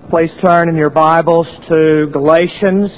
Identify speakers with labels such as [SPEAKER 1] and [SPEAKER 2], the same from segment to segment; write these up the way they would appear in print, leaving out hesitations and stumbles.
[SPEAKER 1] Please turn in your Bibles to Galatians,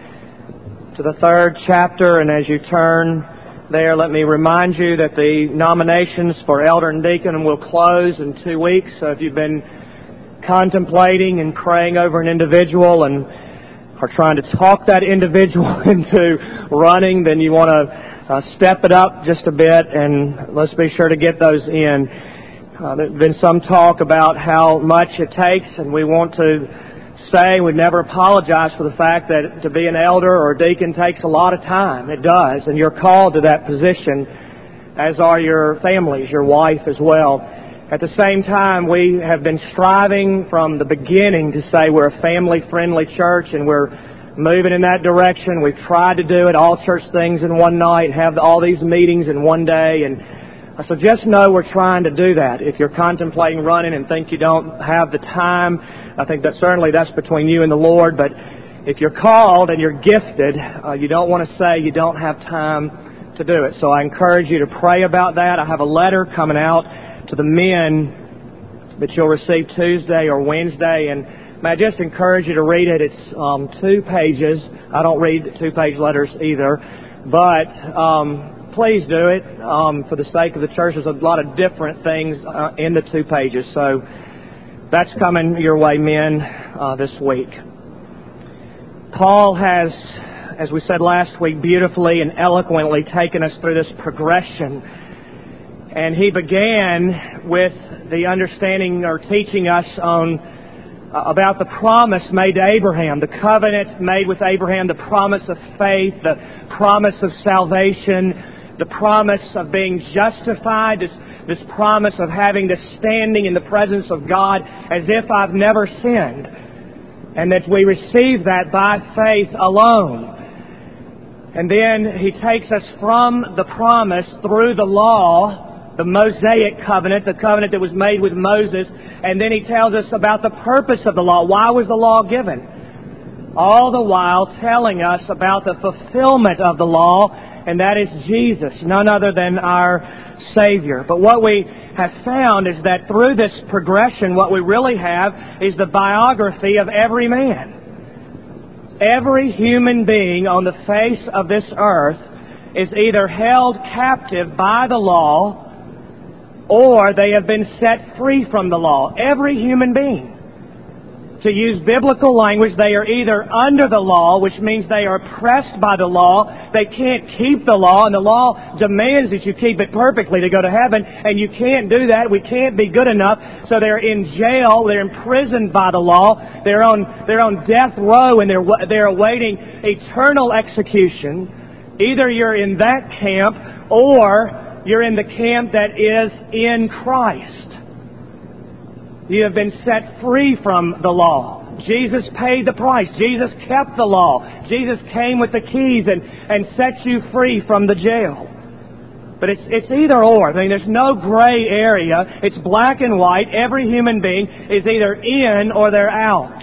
[SPEAKER 1] to the 3rd chapter, and as you turn there, let me remind you that the nominations for elder and deacon will close in 2 weeks. So if you've been contemplating and praying over an individual and are trying to talk that individual into running, then you want to step it up just a bit, and let's be sure to get those in. There's been some talk about how much it takes, and we want to say we never apologize for the fact that to be an elder or a deacon takes a lot of time. It does, and you're called to that position, as are your families, your wife as well. At the same time, we have been striving from the beginning to say we're a family-friendly church, and we're moving in that direction. We've tried to do it, all church things in one night, have all these meetings in one day, and so just know we're trying to do that. If you're contemplating running and think you don't have the time, I think that certainly that's between you and the Lord. But if you're called and you're gifted, you don't want to say you don't have time to do it. So I encourage you to pray about that. I have a letter coming out to the men that you'll receive Tuesday or Wednesday. And may I just encourage you to read it. It's 2 pages. I don't read 2-page letters either. But please do it for the sake of the church. There's a lot of different things in the 2 pages. So that's coming your way, men, this week. Paul has, as we said last week, beautifully and eloquently taken us through this progression. And he began with the understanding or teaching us about the promise made to Abraham, the covenant made with Abraham, the promise of faith, the promise of salvation, the promise of being justified, this promise of having this standing in the presence of God as if I've never sinned, and that we receive that by faith alone. And then he takes us from the promise through the law, the Mosaic covenant, the covenant that was made with Moses, and then he tells us about the purpose of the law. Why was the law given? All the while telling us about the fulfillment of the law, and that is Jesus, none other than our Savior. But what we have found is that through this progression, what we really have is the biography of every man. Every human being on the face of this earth is either held captive by the law or they have been set free from the law. Every human being. To use biblical language, they are either under the law, which means they are oppressed by the law. They can't keep the law, and the law demands that you keep it perfectly to go to heaven, and you can't do that. We can't be good enough. So they're in jail. They're imprisoned by the law. They're on death row, and they're awaiting eternal execution. Either you're in that camp, or you're in the camp that is in Christ. You have been set free from the law. Jesus paid the price. Jesus kept the law. Jesus came with the keys and set you free from the jail. But it's either or. I mean, there's no gray area. It's black and white. Every human being is either in or they're out.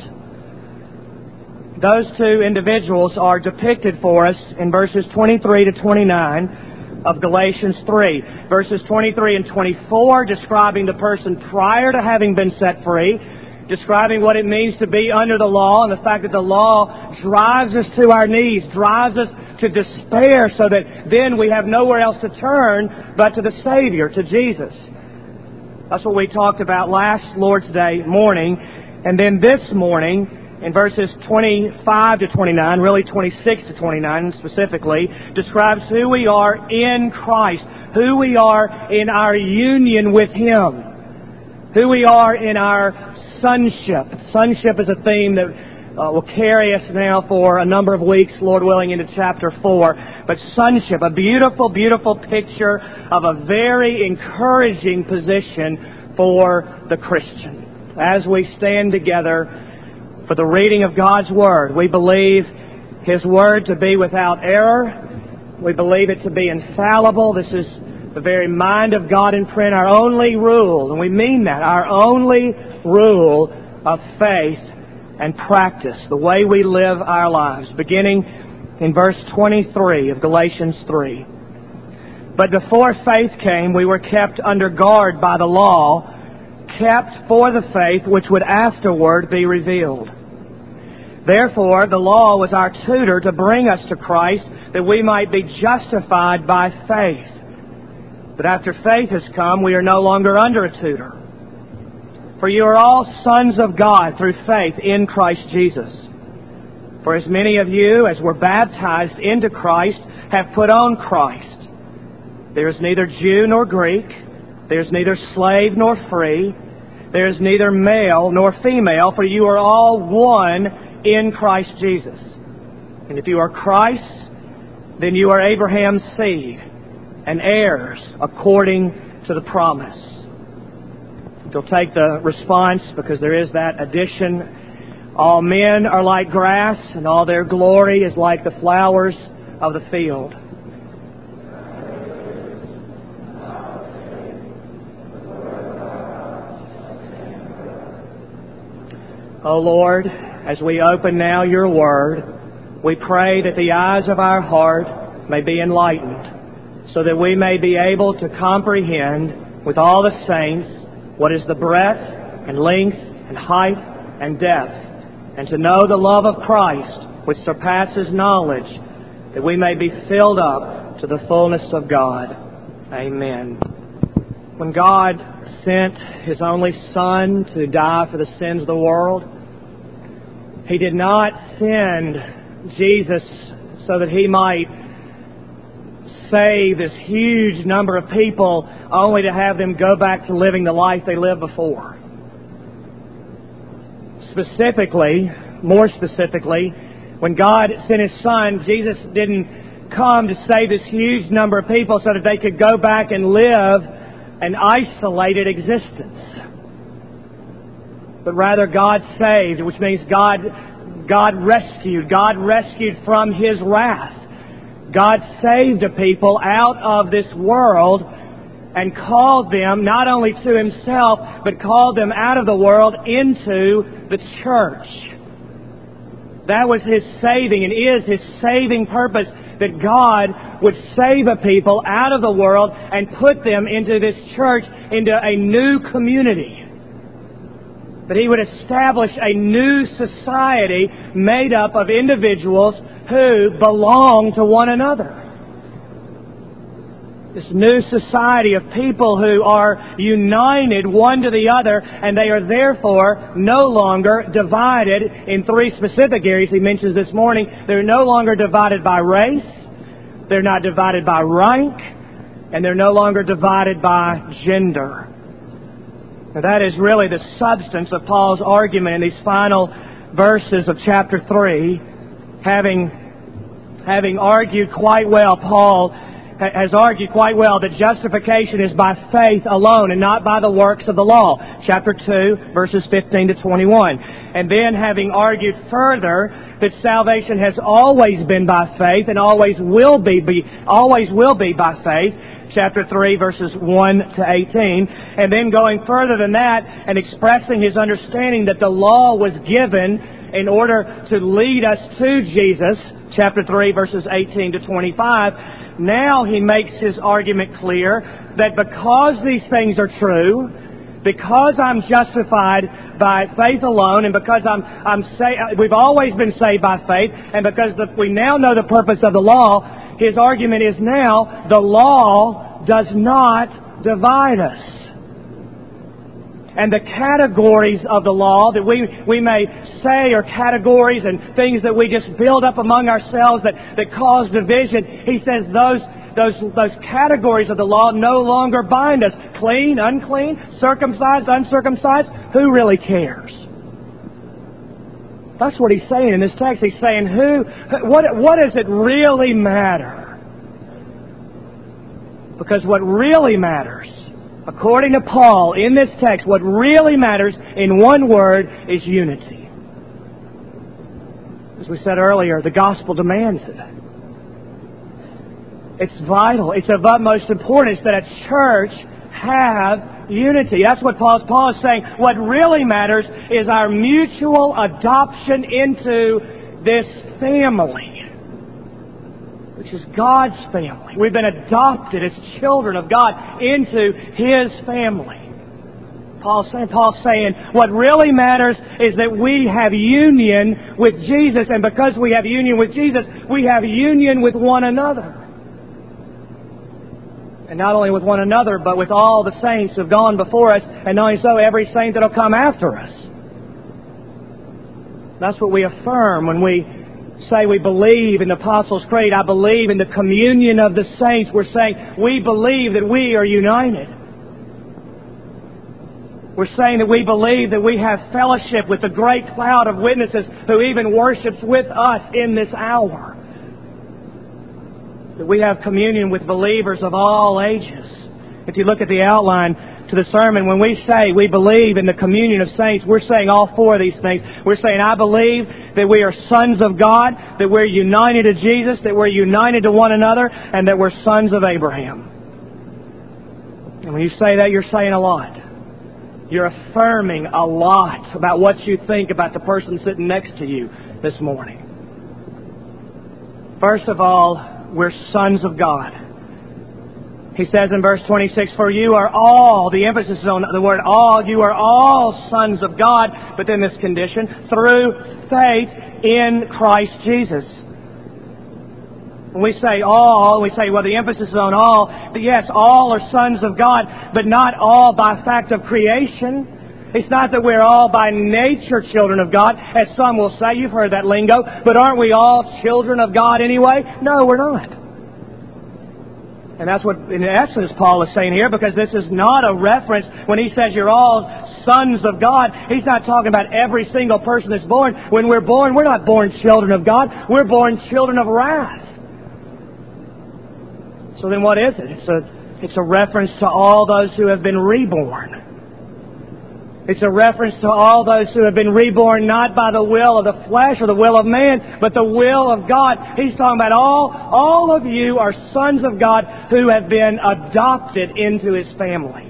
[SPEAKER 1] Those 2 individuals are depicted for us in verses 23 to 29 of Galatians 3. Verses 23 and 24 describing the person prior to having been set free, describing what it means to be under the law and the fact that the law drives us to our knees, drives us to despair so that then we have nowhere else to turn but to the Savior, to Jesus. That's what we talked about last Lord's Day morning. And then this morning, in verses 25 to 29, really 26 to 29 specifically, describes who we are in Christ, who we are in our union with Him, who we are in our sonship. Sonship is a theme that will carry us now for a number of weeks, Lord willing, into chapter 4. But sonship, a beautiful, beautiful picture of a very encouraging position for the Christian. As we stand together for the reading of God's Word, we believe His Word to be without error. We believe it to be infallible. This is the very mind of God in print, our only rule, and we mean that, our only rule of faith and practice, the way we live our lives, beginning in verse 23 of Galatians 3. But before faith came, we were kept under guard by the law, kept for the faith which would afterward be revealed. Therefore, the law was our tutor to bring us to Christ, that we might be justified by faith. But after faith has come, we are no longer under a tutor. For you are all sons of God through faith in Christ Jesus. For as many of you as were baptized into Christ have put on Christ. There is neither Jew nor Greek. There is neither slave nor free. There is neither male nor female, for you are all one in Christ Jesus. And if you are Christ's, then you are Abraham's seed and heirs according to the promise. If you'll take the response, because there is that addition. All men are like grass, and all their glory is like the flowers of the field. O Lord, as we open now your word, we pray that the eyes of our heart may be enlightened, so that we may be able to comprehend with all the saints what is the breadth and length and height and depth, and to know the love of Christ which surpasses knowledge, that we may be filled up to the fullness of God. Amen. When God sent His only Son to die for the sins of the world, He did not send Jesus so that He might save this huge number of people only to have them go back to living the life they lived before. More specifically, when God sent His Son, Jesus didn't come to save this huge number of people so that they could go back and live an isolated existence. But rather God saved, which means God rescued from His wrath. God saved a people out of this world and called them not only to Himself, but called them out of the world into the church. That was His saving and is His saving purpose, that God would save a people out of the world and put them into this church, into a new community. That He would establish a new society made up of individuals who belong to one another. This new society of people who are united one to the other, and they are therefore no longer divided in three specific areas He mentions this morning. They're no longer divided by race, they're not divided by rank, and they're no longer divided by gender. Now, that is really the substance of Paul's argument in these final verses of chapter 3. Having argued quite well, Paul has argued quite well that justification is by faith alone and not by the works of the law. Chapter 2, verses 15 to 21. And then having argued further that salvation has always been by faith and always will be by faith. Chapter 3, verses 1 to 18. And then going further than that and expressing his understanding that the law was given in order to lead us to Jesus. Chapter 3, verses 18 to 25. Now he makes his argument clear that because these things are true, because I'm justified by faith alone, and because we've always been saved by faith, and because we now know the purpose of the law, his argument is now the law does not divide us. And the categories of the law that we may say are categories and things that we just build up among ourselves that cause division, he says those categories of the law no longer bind us. Clean, unclean, circumcised, uncircumcised, who really cares? That's what he's saying in this text. He's saying, what does it really matter? Because what really matters, according to Paul, in this text, what really matters in one word is unity. As we said earlier, the gospel demands it. It's vital. It's of utmost importance that a church have unity. That's what Paul is saying. What really matters is our mutual adoption into this family, which is God's family. We've been adopted as children of God into His family. Paul's saying what really matters is that we have union with Jesus, and because we have union with Jesus, we have union with one another. And not only with one another, but with all the saints who have gone before us, and not only so, every saint that will come after us. That's what we affirm when we say we believe in the Apostles' Creed. I believe in the communion of the saints. We're saying we believe that we are united. We're saying that we believe that we have fellowship with the great cloud of witnesses who even worships with us in this hour. That we have communion with believers of all ages. If you look at the outline to the sermon, when we say we believe in the communion of saints, we're saying all four of these things. We're saying, I believe that we are sons of God, that we're united to Jesus, that we're united to one another, and that we're sons of Abraham. And when you say that, you're saying a lot. You're affirming a lot about what you think about the person sitting next to you this morning. First of all, we're sons of God. He says in verse 26, for you are all, the emphasis is on the word all, you are all sons of God, but then this condition, through faith in Christ Jesus. When we say all, we say, well, the emphasis is on all. But yes, all are sons of God, but not all by fact of creation. It's not that we're all by nature children of God, as some will say. You've heard that lingo. But aren't we all children of God anyway? No, we're not. And that's what, in essence, Paul is saying here, because this is not a reference when he says you're all sons of God. He's not talking about every single person that's born. When we're born, we're not born children of God. We're born children of wrath. So then what is it? It's a reference to all those who have been reborn. It's a reference to all those who have been reborn not by the will of the flesh or the will of man, but the will of God. He's talking about all of you are sons of God who have been adopted into His family.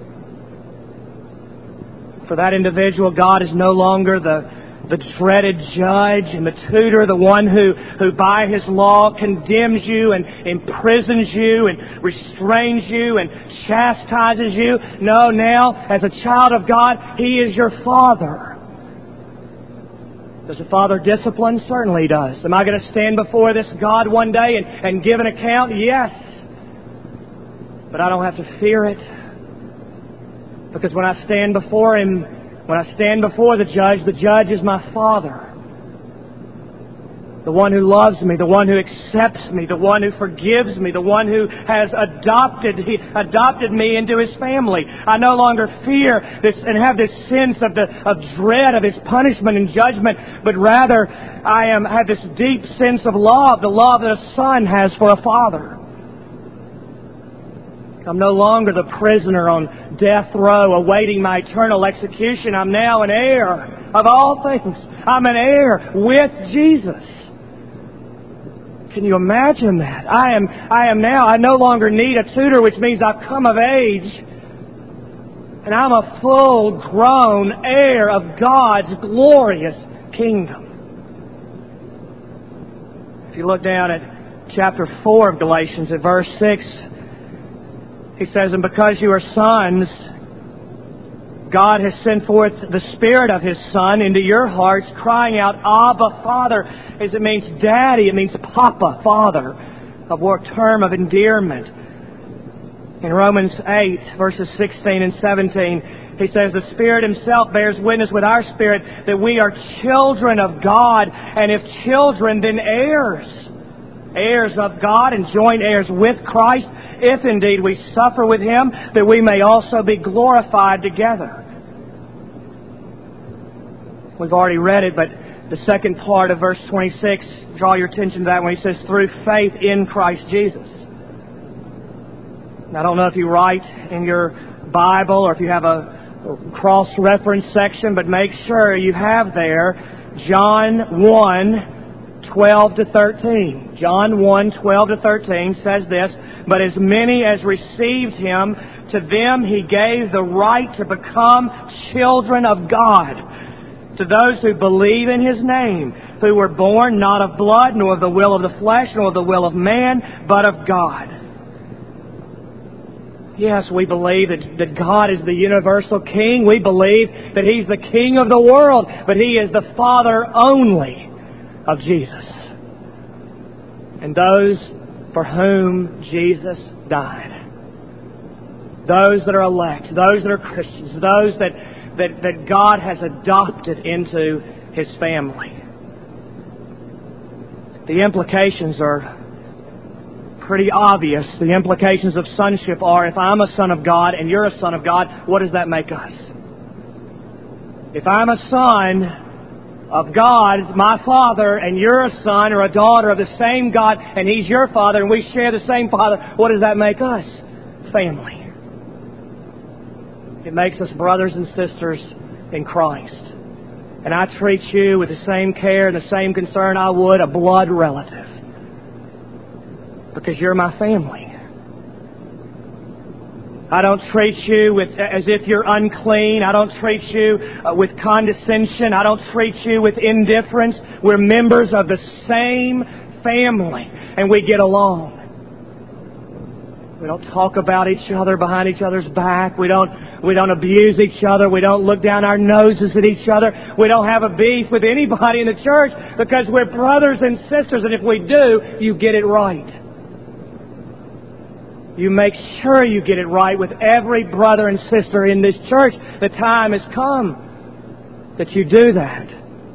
[SPEAKER 1] For that individual, God is no longer the dreaded judge and the tutor, the one who by His law condemns you and imprisons you and restrains you and chastises you. No, now, as a child of God, He is your Father. Does the Father discipline? Certainly He does. Am I going to stand before this God one day and give an account? Yes. But I don't have to fear it. Because when I stand before Him, when I stand before the judge is my Father. The one who loves me, the one who accepts me, the one who forgives me, the one who has adopted me into His family. I no longer fear this and have this sense of dread of His punishment and judgment, but rather I have this deep sense of love, the love that a son has for a father. I'm no longer the prisoner on death row awaiting my eternal execution. I'm now an heir of all things. I'm an heir with Jesus. Can you imagine that? I no longer need a tutor, which means I've come of age. And I'm a full-grown heir of God's glorious kingdom. If you look down at chapter 4 of Galatians at verse 6, he says, and because you are sons, God has sent forth the Spirit of His Son into your hearts, crying out, Abba, Father, as it means Daddy, it means Papa, Father, a term of endearment. In Romans 8, verses 16 and 17, he says, the Spirit Himself bears witness with our spirit that we are children of God, and if children, then heirs. Heirs of God and joint heirs with Christ, if indeed we suffer with Him, that we may also be glorified together. We've already read it, but the second part of verse 26, draw your attention to that when he says, through faith in Christ Jesus. Now, I don't know if you write in your Bible or if you have a cross-reference section, but make sure you have there John 1, 12 to 13. John 1, 12 to 13 says this, but as many as received Him, to them He gave the right to become children of God, to those who believe in His name, who were born not of blood, nor of the will of the flesh, nor of the will of man, but of God. Yes, we believe that God is the universal King. We believe that He's the King of the world, but He is the Father only of Jesus. And those for whom Jesus died. Those that are elect, those that are Christians, those that God has adopted into His family. The implications are pretty obvious. The implications of sonship are, if I'm a son of God and you're a son of God, what does that make us? If I'm a son of God, my Father, and you're a son or a daughter of the same God, and He's your Father, and we share the same Father, what does that make us? Family. It makes us brothers and sisters in Christ. And I treat you with the same care and the same concern I would a blood relative. Because you're my family. I don't treat you as if you're unclean. I don't treat you with condescension. I don't treat you with indifference. We're members of the same family, and we get along. We don't talk about each other behind each other's back. We don't abuse each other. We don't look down our noses at each other. We don't have a beef with anybody in the church because we're brothers and sisters, and if we do, you get it right. You make sure you get it right with every brother and sister in this church. The time has come that you do that.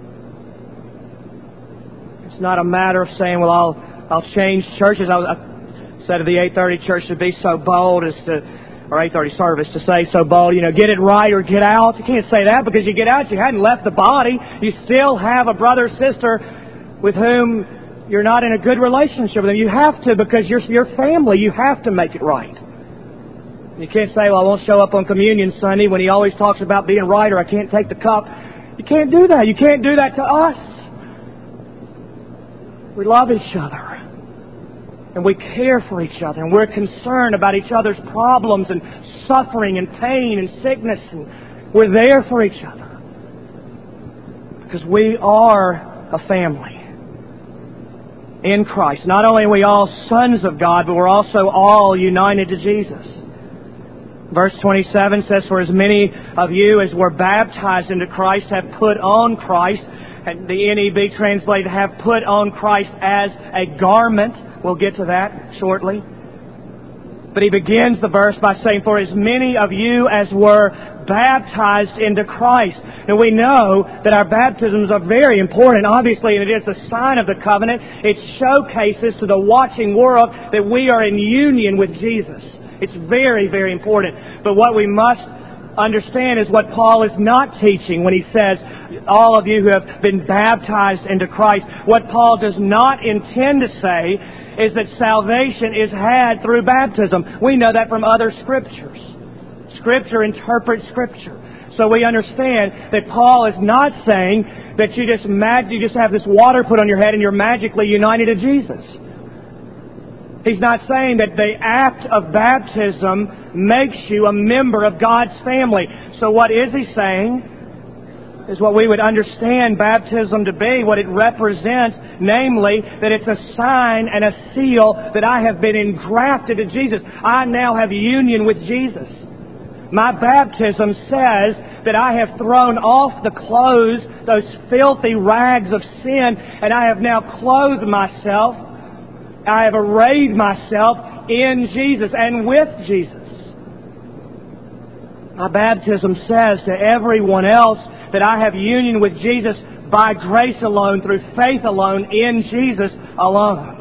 [SPEAKER 1] It's not a matter of saying, well, I'll change churches. I said of the 8:30 church to be so bold as to, or 8:30 service to say so bold, get it right or get out. You can't say that because you get out, you hadn't left the body. You still have a brother or sister with whom you're not in a good relationship with them. You have to, because you're your family. You have to make it right. You can't say, well, I won't show up on Communion Sunday when he always talks about being right, or I can't take the cup. You can't do that. You can't do that to us. We love each other. And we care for each other. And we're concerned about each other's problems and suffering and pain and sickness. And we're there for each other. Because we are a family in Christ. Not only are we all sons of God, but we're also all united to Jesus. Verse 27 says, for as many of you as were baptized into Christ have put on Christ. And the NEB translated, have put on Christ as a garment. We'll get to that shortly. But he begins the verse by saying, for as many of you as were baptized into Christ. Now we know that our baptisms are very important, obviously, and it is the sign of the covenant. It showcases to the watching world that we are in union with Jesus. It's very, very important. But what we must understand is what Paul is not teaching when he says, all of you who have been baptized into Christ. What Paul does not intend to say is that salvation is had through baptism. We know that from other Scriptures. Scripture interprets Scripture. So we understand that Paul is not saying that you just have this water put on your head and you're magically united to Jesus. He's not saying that the act of baptism makes you a member of God's family. So what is he saying is what we would understand baptism to be, what it represents, namely that it's a sign and a seal that I have been engrafted to Jesus. I now have union with Jesus. My baptism says that I have thrown off the clothes, those filthy rags of sin, and I have now clothed myself. I have arrayed myself in Jesus and with Jesus. My baptism says to everyone else that I have union with Jesus by grace alone, through faith alone, in Jesus alone.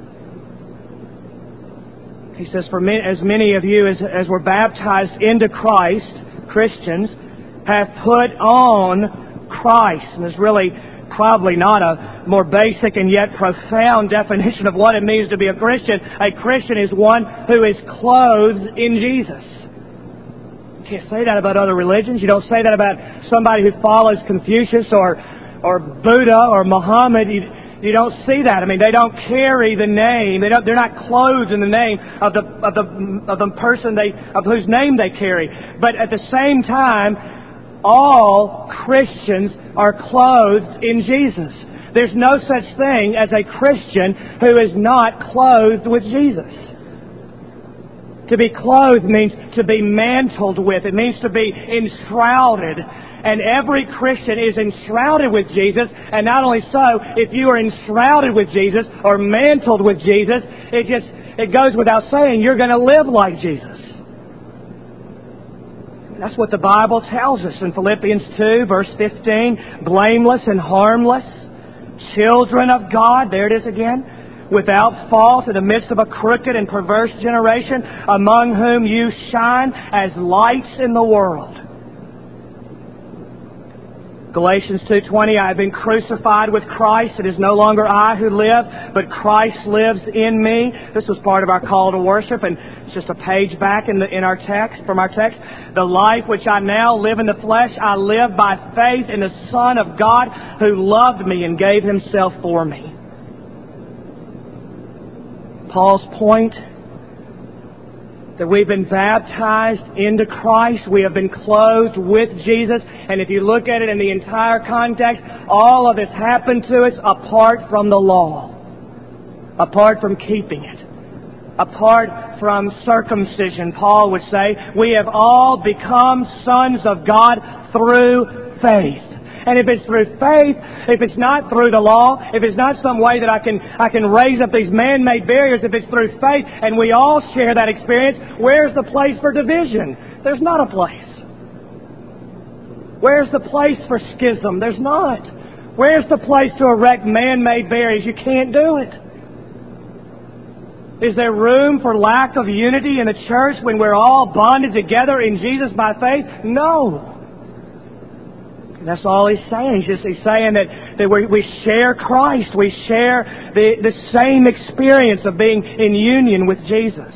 [SPEAKER 1] He says, for as many of you as were baptized into Christ, Christians, have put on Christ. And there's really probably not a more basic and yet profound definition of what it means to be a Christian. A Christian is one who is clothed in Jesus. You can't say that about other religions. You don't say that about somebody who follows Confucius or Buddha or Muhammad. You don't see that. I mean, they don't carry the name. They're not clothed in the name of the person of whose name they carry. But at the same time, all Christians are clothed in Jesus. There's no such thing as a Christian who is not clothed with Jesus. To be clothed means to be mantled with. It means to be enshrouded. And every Christian is enshrouded with Jesus. And not only so, if you are enshrouded with Jesus or mantled with Jesus, it goes without saying you're going to live like Jesus. That's what the Bible tells us in Philippians 2, verse 15. Blameless and harmless, children of God, there it is again, without fault in the midst of a crooked and perverse generation, among whom you shine as lights in the world. Galatians 2:20, I have been crucified with Christ. It is no longer I who live, but Christ lives in me. This was part of our call to worship, and it's just a page back in our text, from our text. The life which I now live in the flesh, I live by faith in the Son of God who loved me and gave Himself for me. Paul's point, that we've been baptized into Christ. We have been clothed with Jesus. And if you look at it in the entire context, all of this happened to us apart from the law. Apart from keeping it. Apart from circumcision, Paul would say, we have all become sons of God through faith. And if it's through faith, if it's not through the law, if it's not some way that I can raise up these man-made barriers, if it's through faith and we all share that experience, where's the place for division? There's not a place. Where's the place for schism? There's not. Where's the place to erect man-made barriers? You can't do it. Is there room for lack of unity in the church when we're all bonded together in Jesus by faith? No. That's all he's saying. He's saying that we share Christ. We share the same experience of being in union with Jesus.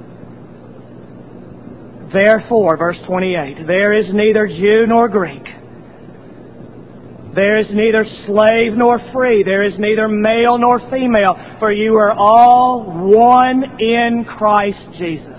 [SPEAKER 1] Therefore, verse 28, there is neither Jew nor Greek. There is neither slave nor free. There is neither male nor female. For you are all one in Christ Jesus.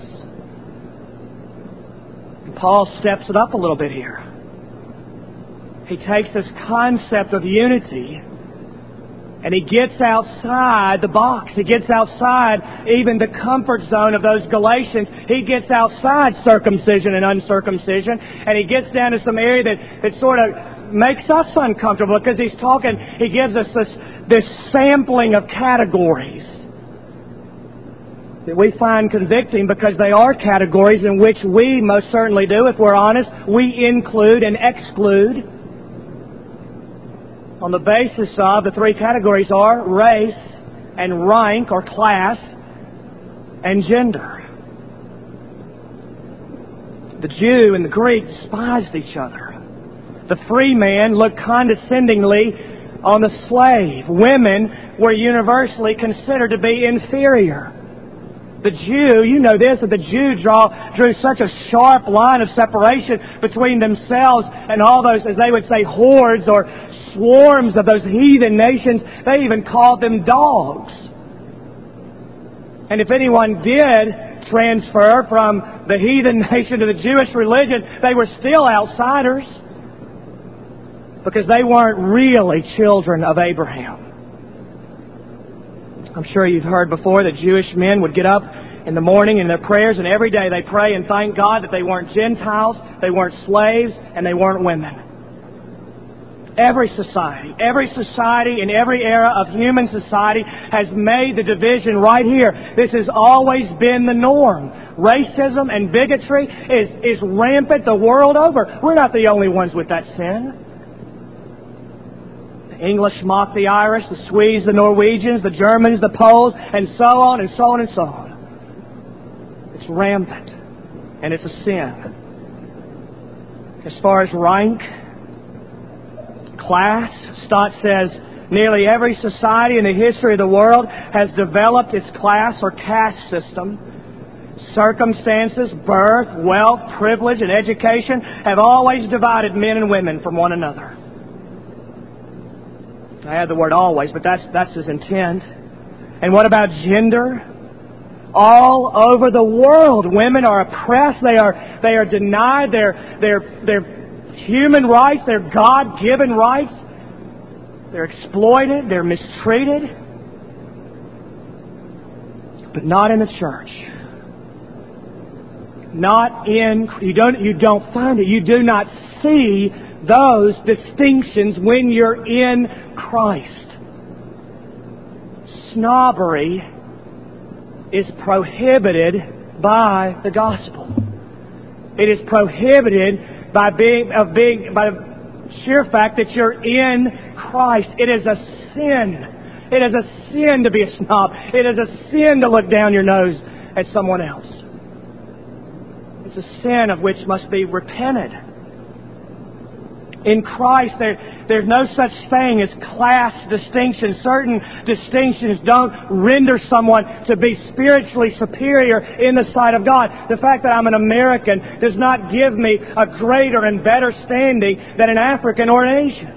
[SPEAKER 1] And Paul steps it up a little bit here. He takes this concept of unity and he gets outside the box. He gets outside even the comfort zone of those Galatians. He gets outside circumcision and uncircumcision, and he gets down to some area that sort of makes us uncomfortable, because he gives us this sampling of categories that we find convicting, because they are categories in which we most certainly do, if we're honest, we include and exclude. On the basis of, the three categories are race and rank or class and gender. The Jew and the Greek despised each other. The free man looked condescendingly on the slave. Women were universally considered to be inferior. The Jew, you know this, that the Jew drew such a sharp line of separation between themselves and all those, as they would say, hordes or swarms of those heathen nations. They even called them dogs. And if anyone did transfer from the heathen nation to the Jewish religion, they were still outsiders, because they weren't really children of Abraham. I'm sure you've heard before that Jewish men would get up in the morning in their prayers, and every day they pray and thank God that they weren't Gentiles, they weren't slaves, and they weren't women. Every society in every era of human society has made the division right here. This has always been the norm. Racism and bigotry is rampant the world over. We're not the only ones with that sin. English mock the Irish, the Swedes, the Norwegians, the Germans, the Poles, and so on and so on and so on. It's rampant, and it's a sin. As far as rank, class, Stott says, nearly every society in the history of the world has developed its class or caste system. Circumstances, birth, wealth, privilege, and education have always divided men and women from one another. I add the word always, but that's his intent. And what about gender? All over the world, women are oppressed. They are denied their human rights, their God-given rights. They're exploited. They're mistreated. But not in the church. You don't find it. You do not see those distinctions when you're in Christ. Snobbery is prohibited by the gospel. It is prohibited by the sheer fact that you're in Christ. It is a sin. It is a sin to be a snob. It is a sin to look down your nose at someone else. It's a sin of which must be repented. In Christ, there's no such thing as class distinction. Certain distinctions don't render someone to be spiritually superior in the sight of God. The fact that I'm an American does not give me a greater and better standing than an African or an Asian.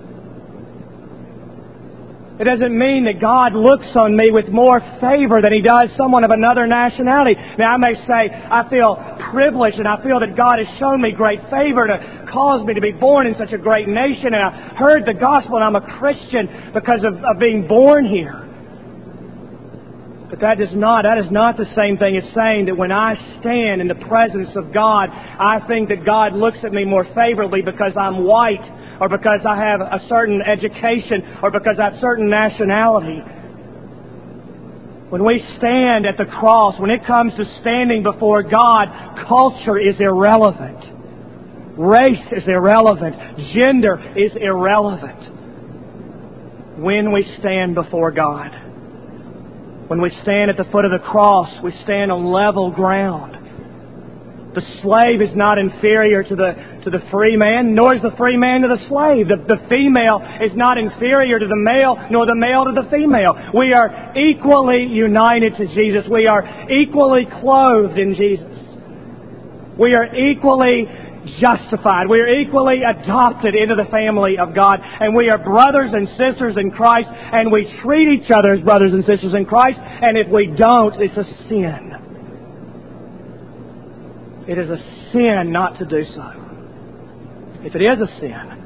[SPEAKER 1] It doesn't mean that God looks on me with more favor than He does someone of another nationality. Now, I may say, I feel privileged and I feel that God has shown me great favor to cause me to be born in such a great nation. And I heard the gospel and I'm a Christian because of being born here. But that is not the same thing as saying that when I stand in the presence of God, I think that God looks at me more favorably because I'm white, or because I have a certain education, or because I have a certain nationality. When we stand at the cross, when it comes to standing before God, culture is irrelevant. Race is irrelevant. Gender is irrelevant. When we stand before God. When we stand at the foot of the cross, we stand on level ground. The slave is not inferior to the free man, nor is the free man to the slave. The female is not inferior to the male, nor the male to the female. We are equally united to Jesus. We are equally clothed in Jesus. We are equally justified. We are equally adopted into the family of God. And we are brothers and sisters in Christ. And we treat each other as brothers and sisters in Christ. And if we don't, it's a sin. It is a sin not to do so. If it is a sin,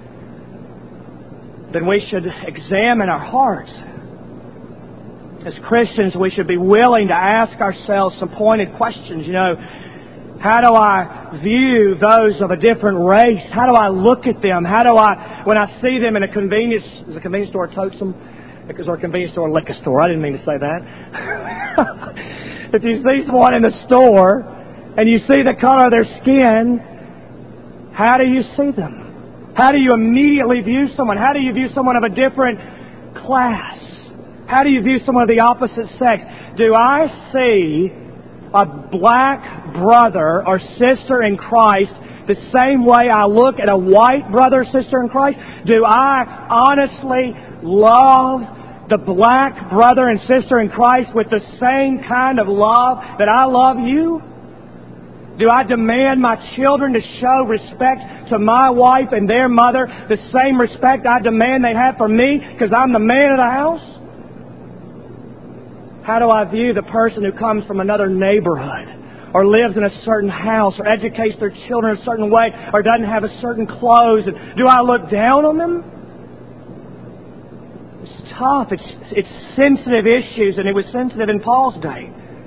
[SPEAKER 1] then we should examine our hearts. As Christians, we should be willing to ask ourselves some pointed questions. How do I view those of a different race? How do I look at them? When I see them in a convenience store, Totem? Or a convenience store, liquor store. I didn't mean to say that. If you see someone in the store and you see the color of their skin, how do you see them? How do you immediately view someone? How do you view someone of a different class? How do you view someone of the opposite sex? Do I see a black brother or sister in Christ the same way I look at a white brother or sister in Christ? Do I honestly love the black brother and sister in Christ with the same kind of love that I love you? Do I demand my children to show respect to my wife and their mother, the same respect I demand they have for me because I'm the man of the house? How do I view the person who comes from another neighborhood, or lives in a certain house, or educates their children a certain way, or doesn't have a certain clothes? And do I look down on them? It's tough. It's sensitive issues, and it was sensitive in Paul's day.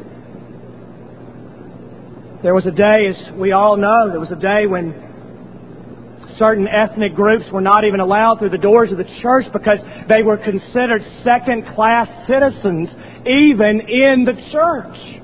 [SPEAKER 1] There was a day, as we all know, there was a day when certain ethnic groups were not even allowed through the doors of the church because they were considered second-class citizens, even in the church.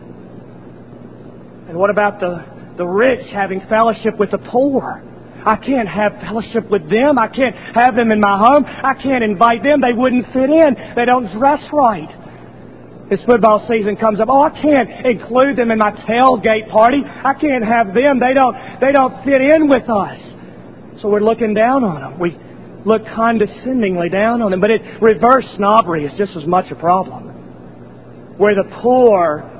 [SPEAKER 1] And what about the rich having fellowship with the poor? I can't have fellowship with them. I can't have them in my home. I can't invite them. They wouldn't fit in. They don't dress right. This football season comes up. I can't include them in my tailgate party. I can't have them. They don't fit in with us. So we're looking down on them. We look condescendingly down on them. But reverse snobbery is just as much a problem. Where the poor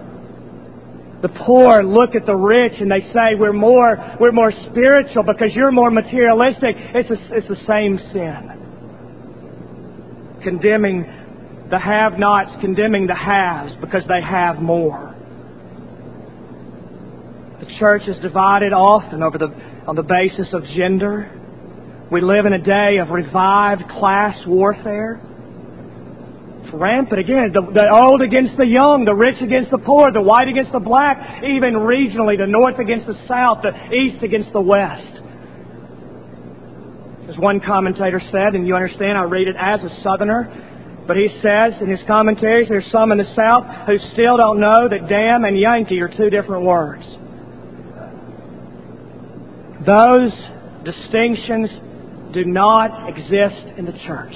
[SPEAKER 1] look at the rich and they say we're more spiritual because you're more materialistic. It's the same sin. Condemning the have-nots, condemning the haves because they have more. The church is divided often on the basis of gender. We live in a day of revived class warfare. It's rampant again. The old against the young, the rich against the poor, the white against the black, even regionally, the north against the south, the east against the west. As one commentator said, and you understand, I read it as a Southerner, but he says in his commentaries, there's some in the South who still don't know that damn and Yankee are two different words. Those distinctions do not exist in the church.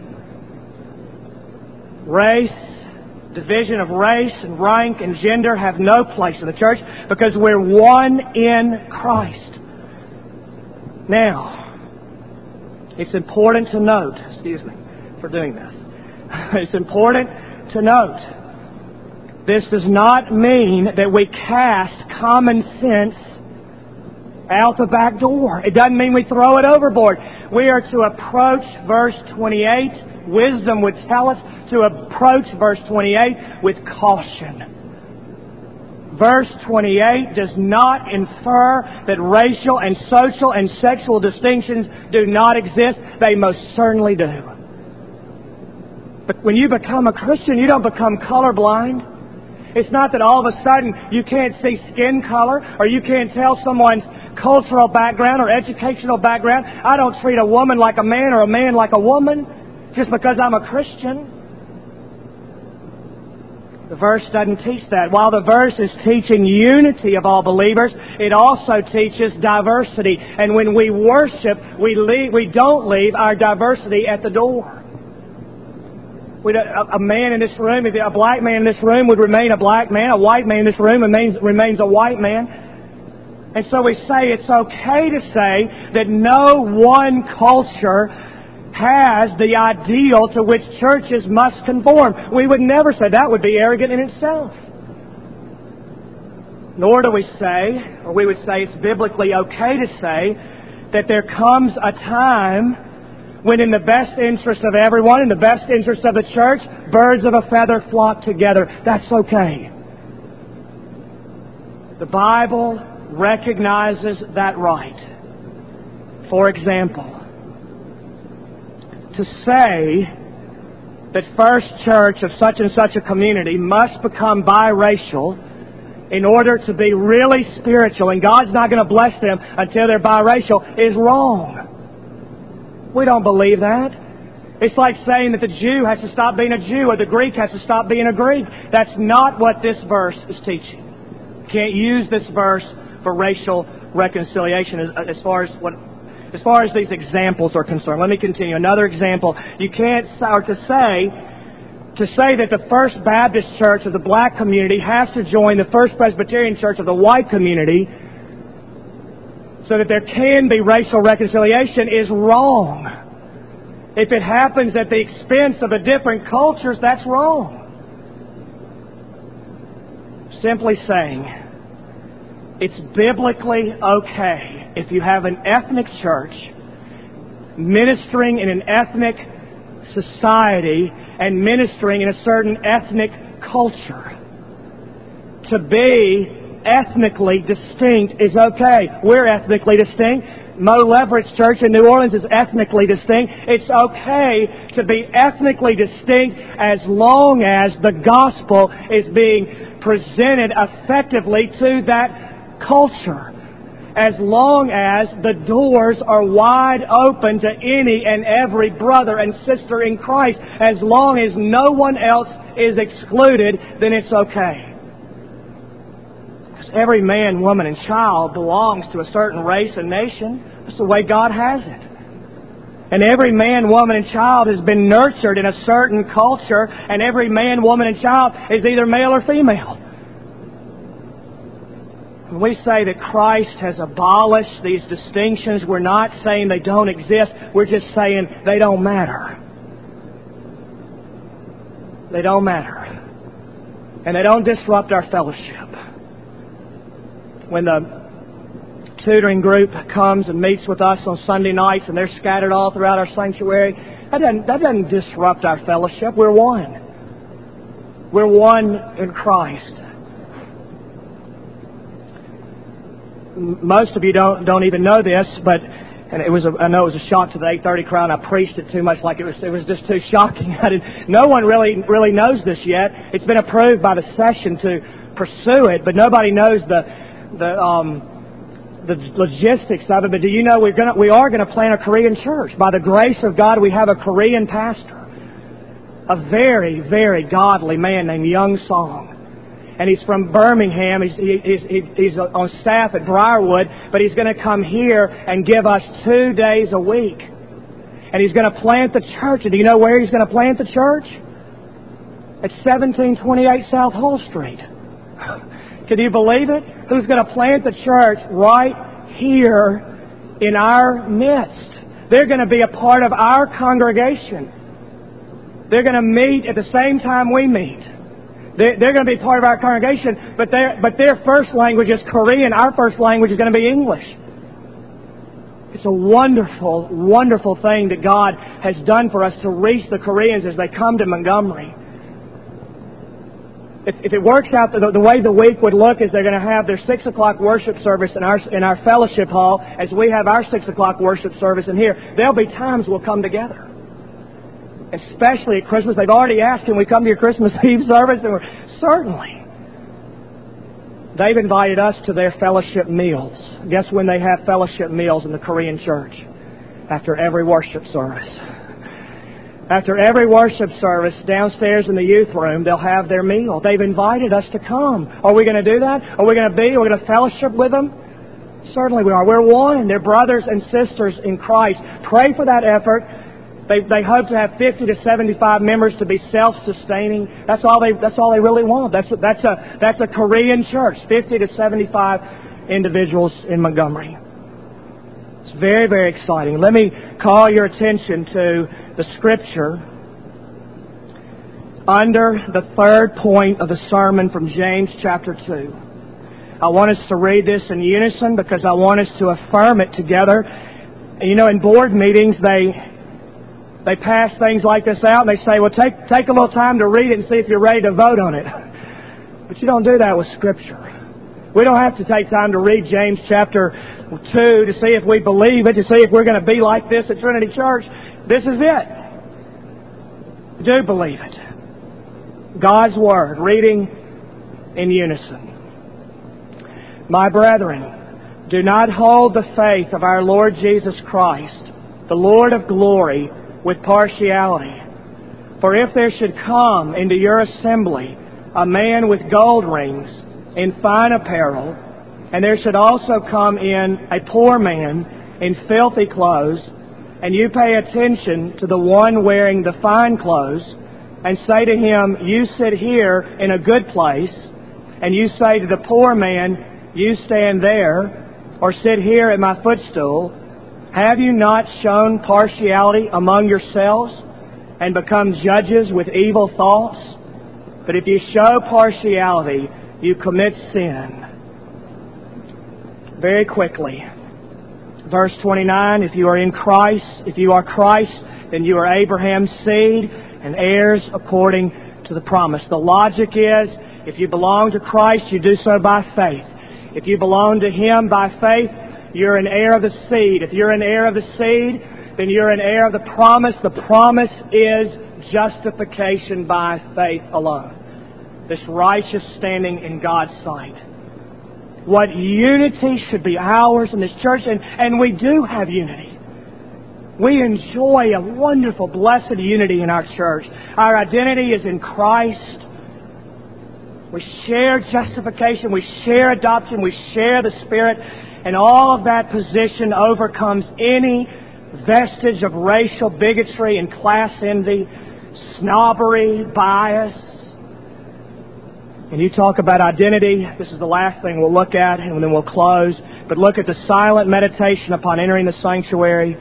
[SPEAKER 1] Race, division of race and rank and gender have no place in the church because we're one in Christ. Now, it's important to note, excuse me for doing this, it's important to note, this does not mean that we cast common sense out the back door. It doesn't mean we throw it overboard. We are to approach verse 28, wisdom would tell us to approach verse 28 with caution. Verse 28 does not infer that racial and social and sexual distinctions do not exist. They most certainly do. But when you become a Christian, you don't become colorblind. It's not that all of a sudden you can't see skin color or you can't tell someone's cultural background or educational background. I don't treat a woman like a man or a man like a woman just because I'm a Christian. The verse doesn't teach that. While the verse is teaching unity of all believers, it also teaches diversity. And when we worship, we don't leave our diversity at the door. A man in this room, a black man in this room would remain a black man. A white man in this room remains a white man. And so we say it's okay to say that no one culture has the ideal to which churches must conform. We would never say that would be arrogant in itself. Nor do we say, or we would say it's biblically okay to say, that there comes a time when in the best interest of everyone, in the best interest of the church, birds of a feather flock together. That's okay. The Bible recognizes that right. For example, to say that First Church of such and such a community must become biracial in order to be really spiritual, and God's not going to bless them until they're biracial, is wrong. We don't believe that. It's like saying that the Jew has to stop being a Jew or the Greek has to stop being a Greek. That's not what this verse is teaching. You can't use this verse for racial reconciliation as far as these examples are concerned. Let me continue. Another example. You can't, or to say that the First Baptist Church of the black community has to join the First Presbyterian Church of the white community so that there can be racial reconciliation is wrong. If it happens at the expense of the different cultures, that's wrong. Simply saying, it's biblically okay if you have an ethnic church ministering in an ethnic society and ministering in a certain ethnic culture. To be ethnically distinct is okay. We're ethnically distinct. Mo Leverett's church in New Orleans is ethnically distinct. It's okay to be ethnically distinct as long as the gospel is being presented effectively to that culture. As long as the doors are wide open to any and every brother and sister in Christ, as long as no one else is excluded, then it's okay. Because every man, woman, and child belongs to a certain race and nation. That's the way God has it. And every man, woman, and child has been nurtured in a certain culture, and every man, woman, and child is either male or female. When we say that Christ has abolished these distinctions, we're not saying they don't exist. We're just saying they don't matter. They don't matter. And they don't disrupt our fellowship. When the tutoring group comes and meets with us on Sunday nights and they're scattered all throughout our sanctuary, that doesn't disrupt our fellowship. We're one. We're one in Christ. Most of you don't even know this, but And I know it was a shock to the 8:30 crowd. I preached it too much, like it was just too shocking. No one really knows this yet. It's been approved by the session to pursue it, but nobody knows the logistics of it. But do you know we are gonna plant a Korean church? By the grace of God, we have a Korean pastor, a very, very godly man named Young Song. And he's from Birmingham. He's on staff at Briarwood, but he's going to come here and give us 2 days a week. And he's going to plant the church. And do you know where he's going to plant the church? At 1728 South Hall Street. Can you believe it? Who's going to plant the church right here in our midst? They're going to be a part of our congregation. They're going to meet at the same time we meet. They're going to be part of our congregation, but their first language is Korean. Our first language is going to be English. It's a wonderful, wonderful thing that God has done for us to reach the Koreans as they come to Montgomery. If it works out, the way the week would look is they're going to have their 6 o'clock worship service in our fellowship hall as we have our 6 o'clock worship service in here. There'll be times we'll come together. Especially at Christmas. They've already asked, can we come to your Christmas Eve service? And we're certainly. They've invited us to their fellowship meals. Guess when they have fellowship meals in the Korean church? After every worship service. After every worship service, downstairs in the youth room, they'll have their meal. They've invited us to come. Are we going to do that? Are we going to fellowship with them? Certainly we are. We're one. They're brothers and sisters in Christ. Pray for that effort. They hope to have 50 to 75 members to be self-sustaining. That's all they really want. That's a Korean church. 50 to 75 individuals in Montgomery. It's very, very exciting. Let me call your attention to the Scripture under the third point of the sermon from James chapter 2. I want us to read this in unison because I want us to affirm it together. You know, in board meetings, they pass things like this out and they say, well, take a little time to read it and see if you're ready to vote on it. But you don't do that with Scripture. We don't have to take time to read James chapter 2 to see if we believe it, to see if we're going to be like this at Trinity Church. This is it. Do believe it. God's Word, reading in unison. My brethren, do not hold the faith of our Lord Jesus Christ, the Lord of glory, with partiality. For if there should come into your assembly a man with gold rings in fine apparel, and there should also come in a poor man in filthy clothes, and you pay attention to the one wearing the fine clothes, and say to him, you sit here in a good place, and you say to the poor man, you stand there, or sit here at my footstool, have you not shown partiality among yourselves and become judges with evil thoughts? But if you show partiality, you commit sin. Very quickly. Verse 29, if you are in Christ, if you are Christ, then you are Abraham's seed and heirs according to the promise. The logic is, if you belong to Christ, you do so by faith. If you belong to Him by faith, you're an heir of the seed. If you're an heir of the seed, then you're an heir of the promise. The promise is justification by faith alone. This righteous standing in God's sight. What unity should be ours in this church, and we do have unity. We enjoy a wonderful, blessed unity in our church. Our identity is in Christ. We share justification, we share adoption, we share the Spirit, and all of that position overcomes any vestige of racial bigotry and class envy, snobbery, bias. And you talk about identity, this is the last thing we'll look at, and then we'll close. But look at the silent meditation upon entering the sanctuary.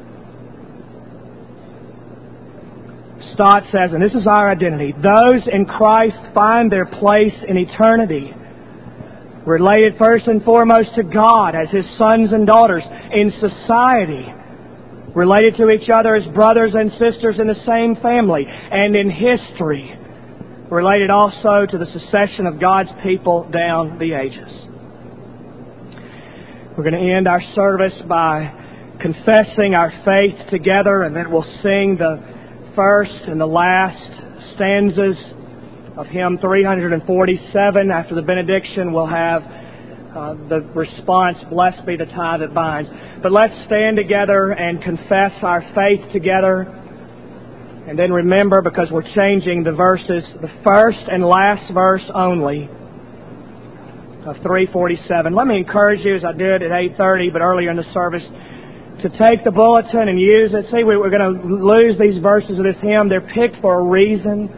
[SPEAKER 1] Stott says, and this is our identity, those in Christ find their place in eternity, related first and foremost to God as His sons and daughters, in society, related to each other as brothers and sisters in the same family, and in history, related also to the succession of God's people down the ages. We're going to end our service by confessing our faith together, and then we'll sing the first and the last stanzas of hymn 347. After the benediction, we'll have the response, "Blessed be the tie that binds." But let's stand together and confess our faith together. And then remember, because we're changing the verses, the first and last verse only of 347. Let me encourage you, as I did at 8:30, but earlier in the service, to take the bulletin and use it. See, we're going to lose these verses of this hymn. They're picked for a reason.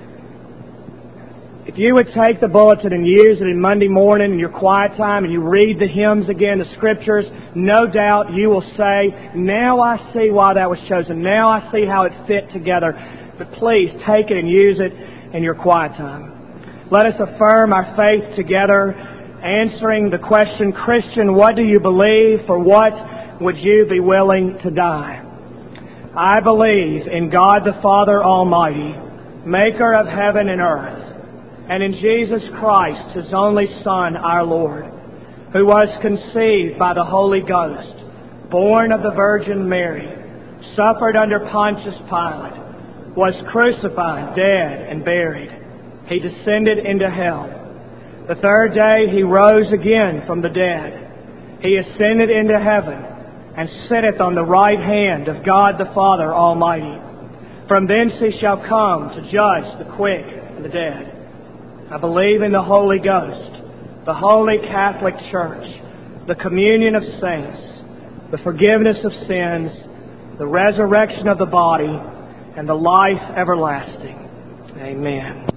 [SPEAKER 1] If you would take the bulletin and use it in Monday morning in your quiet time, and you read the hymns again, the Scriptures, no doubt you will say, "Now I see why that was chosen. Now I see how it fit together." But please take it and use it in your quiet time. Let us affirm our faith together, answering the question, "Christian, what do you believe? For what would you be willing to die?" I believe in God the Father Almighty, maker of heaven and earth, and in Jesus Christ, His only Son, our Lord, who was conceived by the Holy Ghost, born of the Virgin Mary, suffered under Pontius Pilate, was crucified, dead, and buried. He descended into hell. The third day He rose again from the dead. He ascended into heaven and sitteth on the right hand of God the Father Almighty. From thence He shall come to judge the quick and the dead. I believe in the Holy Ghost, the Holy Catholic Church, the communion of saints, the forgiveness of sins, the resurrection of the body, and the life everlasting. Amen.